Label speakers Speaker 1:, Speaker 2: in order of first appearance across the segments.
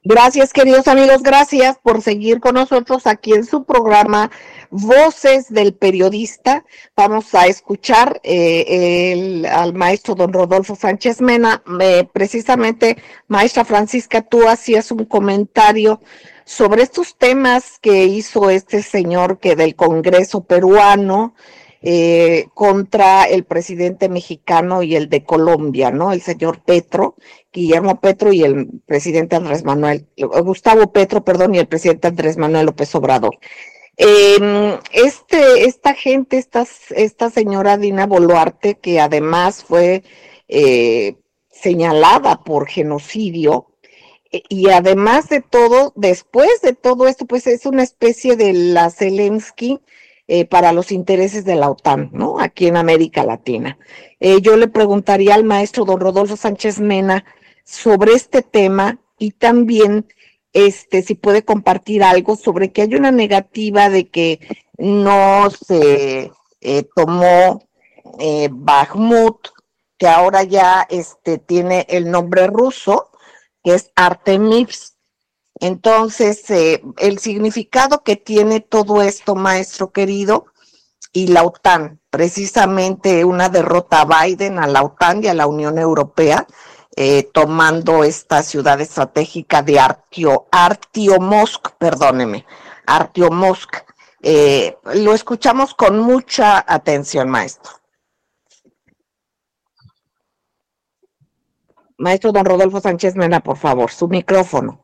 Speaker 1: Gracias, queridos amigos, gracias por seguir con nosotros aquí en su programa Voces del Periodista. Vamos a escuchar al maestro don Rodolfo Sánchez Mena. Precisamente, maestra Francisca, tú hacías un comentario sobre estos temas que hizo este señor que del Congreso peruano contra el presidente mexicano y el de Colombia, ¿no? El señor Petro. Guillermo Petro y el presidente Gustavo Petro, perdón, y el presidente Andrés Manuel López Obrador. Esta gente, esta señora Dina Boluarte, que además fue señalada por genocidio, y además de todo, después de todo esto, pues es una especie de la Zelensky para los intereses de la OTAN, ¿no? Aquí en América Latina. Yo le preguntaría al maestro don Rodolfo Sánchez Mena sobre este tema y también si puede compartir algo sobre que hay una negativa de que no se tomó Bakhmut, que ahora ya tiene el nombre ruso, que es Artemis. Entonces, el significado que tiene todo esto, maestro querido, y la OTAN, precisamente una derrota a Biden, a la OTAN y a la Unión Europea, tomando esta ciudad estratégica de Artiomovsk, perdóneme, Artiomovsk. Lo escuchamos con mucha atención, maestro. Maestro don Rodolfo Sánchez Mena, por favor, su micrófono.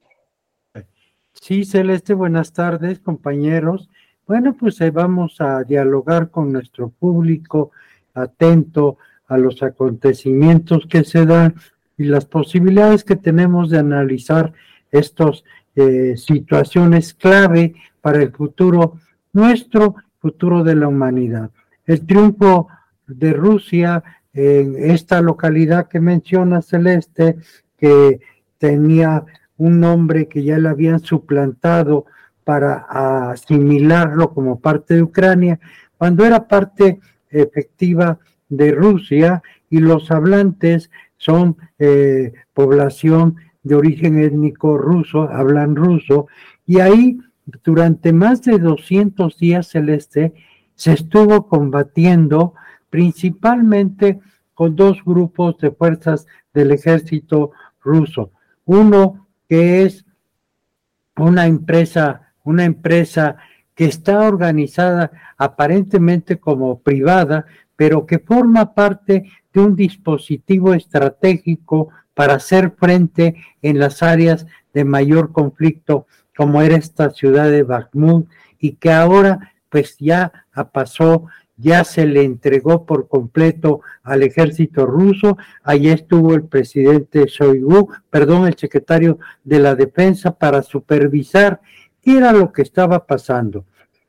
Speaker 2: Sí, Celeste, buenas tardes, compañeros. Bueno, pues vamos a dialogar con nuestro público atento a los acontecimientos que se dan y las posibilidades que tenemos de analizar estas situaciones clave para el futuro, nuestro futuro de la humanidad. El triunfo de Rusia en esta localidad que menciona Celeste, que tenía un nombre que ya le habían suplantado para asimilarlo como parte de Ucrania, cuando era parte efectiva de Rusia, y los hablantes son población de origen étnico ruso, hablan ruso, y ahí durante más de 200 días, Celeste, se estuvo combatiendo principalmente con dos grupos de fuerzas del ejército ruso. Uno que es una empresa que está organizada aparentemente como privada, pero que forma parte de un dispositivo estratégico para hacer frente en las áreas de mayor conflicto, como era esta ciudad de Bakhmut, y que ahora pues ya pasó, ya se le entregó por completo al ejército ruso. Allí estuvo el presidente Shoigu, el secretario de la Defensa, para supervisar qué era lo que estaba pasando.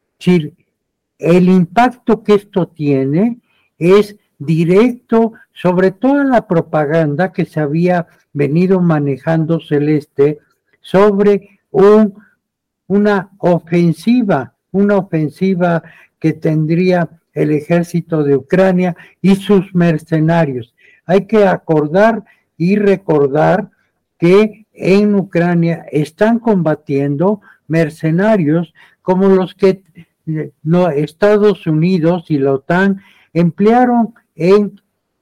Speaker 2: El impacto que esto tiene es directo sobre toda la propaganda que se había venido manejando, Celeste, sobre una ofensiva que tendría el ejército de Ucrania y sus mercenarios. Hay que acordar y recordar que en Ucrania están combatiendo mercenarios como los que Estados Unidos y la OTAN emplearon en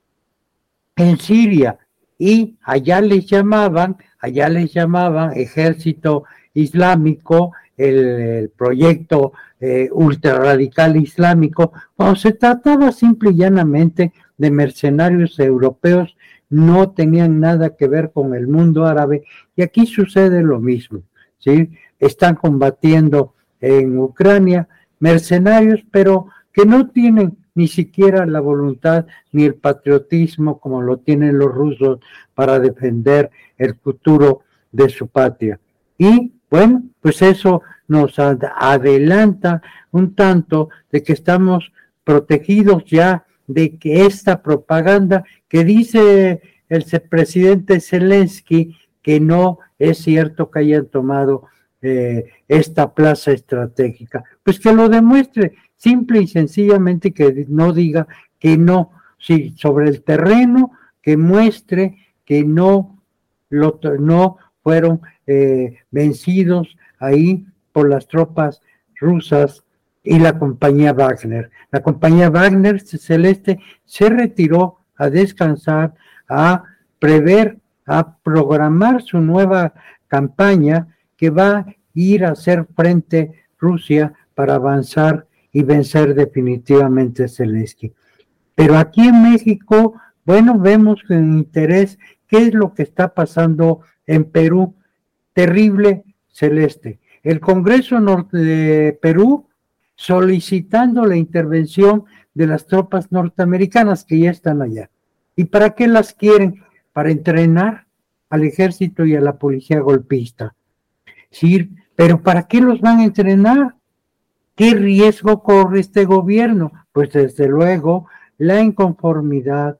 Speaker 2: Siria, y allá les llamaban ejército islámico, el proyecto ultrarradical islámico, cuando se trataba simple y llanamente de mercenarios europeos, no tenían nada que ver con el mundo árabe, y aquí sucede lo mismo, ¿sí? Están combatiendo en Ucrania mercenarios, pero que no tienen ni siquiera la voluntad ni el patriotismo como lo tienen los rusos para defender el futuro de su patria. Y bueno, pues eso nos adelanta un tanto de que estamos protegidos ya de que esta propaganda que dice el presidente Zelensky, que no es cierto que hayan tomado esta plaza estratégica, pues que lo demuestre simple y sencillamente, que no diga que no, sí, sobre el terreno, que muestre que no fueron vencidos ahí por las tropas rusas y la compañía Wagner. La compañía Wagner Celeste se retiró a descansar, a prever, a programar su nueva campaña que va a ir a hacer frente Rusia para avanzar y vencer definitivamente Zelensky. Pero aquí en México, bueno, vemos con interés qué es lo que está pasando en Perú. Terrible, Celeste. El Congreso de Perú solicitando la intervención de las tropas norteamericanas que ya están allá. ¿Y para qué las quieren? Para entrenar al ejército y a la policía golpista. Sí, pero ¿para qué los van a entrenar? ¿Qué riesgo corre este gobierno? Pues desde luego la inconformidad,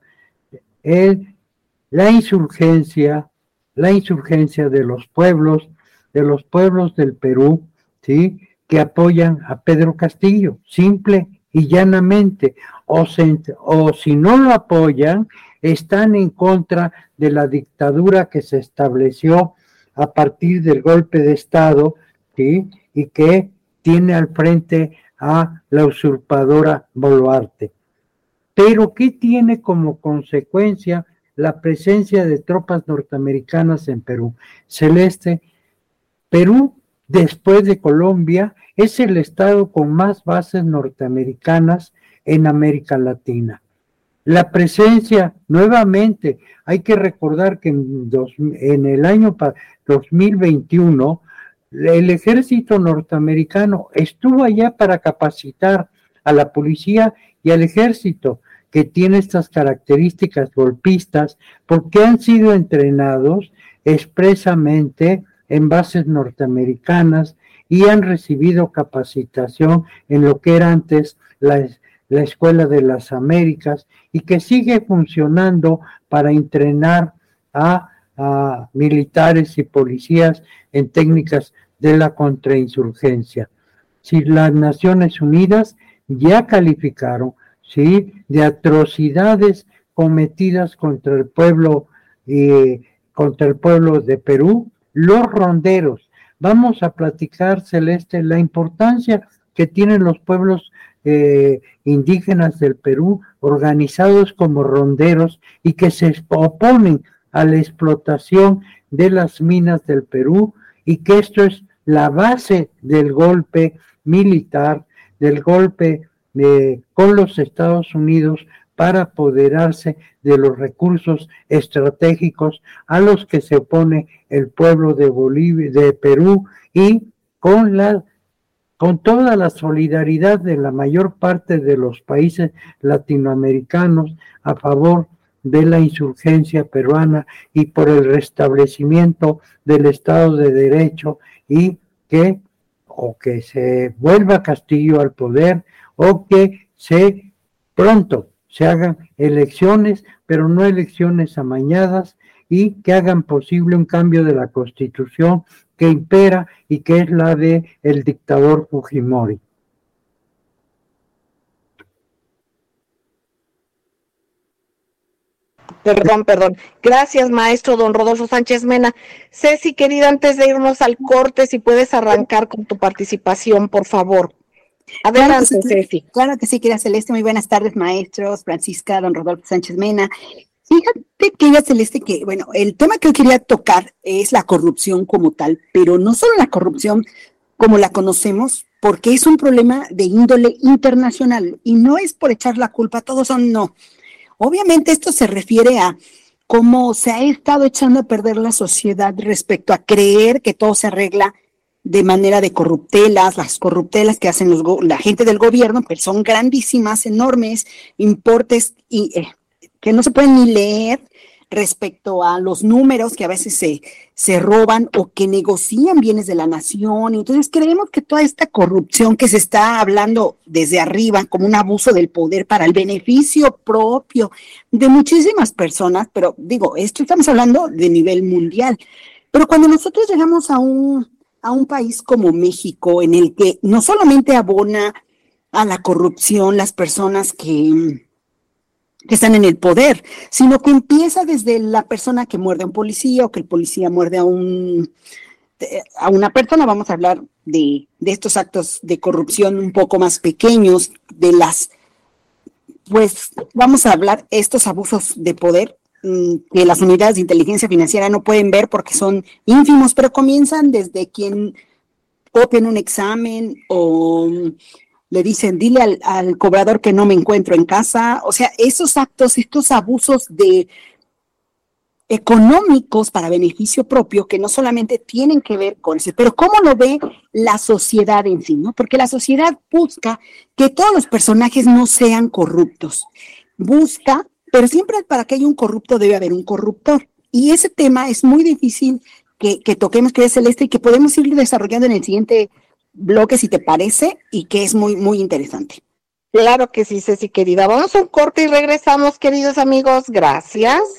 Speaker 2: la insurgencia de los pueblos del Perú, ¿sí? Que apoyan a Pedro Castillo, simple y llanamente, o si no lo apoyan, están en contra de la dictadura que se estableció a partir del golpe de Estado, ¿sí? Y que tiene al frente a la usurpadora Boluarte. Pero ¿qué tiene como consecuencia la presencia de tropas norteamericanas en Perú? Celeste, Perú, después de Colombia, es el estado con más bases norteamericanas en América Latina. La presencia, nuevamente, hay que recordar que en el año 2021, el ejército norteamericano estuvo allá para capacitar a la policía y al ejército, que tiene estas características golpistas, porque han sido entrenados expresamente en bases norteamericanas y han recibido capacitación en lo que era antes la Escuela de las Américas, y que sigue funcionando para entrenar a militares y policías en técnicas de la contrainsurgencia. Si las Naciones Unidas ya calificaron, ¿sí?, de atrocidades cometidas contra el pueblo de Perú, los ronderos. Vamos a platicar, Celeste, la importancia que tienen los pueblos indígenas del Perú, organizados como ronderos y que se oponen a la explotación de las minas del Perú, y que esto es la base del golpe militar, del golpe con los Estados Unidos para apoderarse de los recursos estratégicos a los que se opone el pueblo de Bolivia, de Perú, y con toda la solidaridad de la mayor parte de los países latinoamericanos a favor de la insurgencia peruana y por el restablecimiento del Estado de Derecho, y que se vuelva Castillo al poder, o que pronto se hagan elecciones, pero no elecciones amañadas, y que hagan posible un cambio de la Constitución que impera y que es la de el dictador Fujimori.
Speaker 1: Perdón. Gracias, maestro don Rodolfo Sánchez Mena. Ceci, querida, antes de irnos al corte, si puedes arrancar con tu participación, por favor. Adelante,
Speaker 3: claro
Speaker 1: Ceci.
Speaker 3: Claro que sí, querida Celeste. Muy buenas tardes, maestros, Francisca, don Rodolfo Sánchez Mena. Fíjate, querida Celeste, que, bueno, el tema que yo quería tocar es la corrupción como tal, pero no solo la corrupción como la conocemos, porque es un problema de índole internacional, y no es por echar la culpa, todos son no. Obviamente esto se refiere a cómo se ha estado echando a perder la sociedad respecto a creer que todo se arregla de manera de corruptelas. Las corruptelas que hacen la gente del gobierno, pues son grandísimas, enormes, importes y que no se pueden ni leer respecto a los números que a veces se roban o que negocian bienes de la nación. Entonces creemos que toda esta corrupción que se está hablando desde arriba como un abuso del poder para el beneficio propio de muchísimas personas, pero digo, esto estamos hablando de nivel mundial. Pero cuando nosotros llegamos a un país como México, en el que no solamente abona a la corrupción las personas que que están en el poder, sino que empieza desde la persona que muerde a un policía o que el policía muerde a una persona. Vamos a hablar de estos actos de corrupción un poco más pequeños, pues vamos a hablar estos abusos de poder que las unidades de inteligencia financiera no pueden ver porque son ínfimos, pero comienzan desde quien copian un examen o le dicen, dile al cobrador que no me encuentro en casa. O sea, esos actos, estos abusos económicos para beneficio propio que no solamente tienen que ver con eso, pero cómo lo ve la sociedad en sí, ¿no? Porque la sociedad busca que todos los personajes no sean corruptos. Busca, pero siempre para que haya un corrupto debe haber un corruptor. Y ese tema es muy difícil que toquemos, querida Celeste, y que podemos ir desarrollando en el siguiente bloque, si te parece, y que es muy, muy interesante.
Speaker 1: Claro que sí, Ceci, querida. Vamos a un corte y regresamos, queridos amigos. Gracias.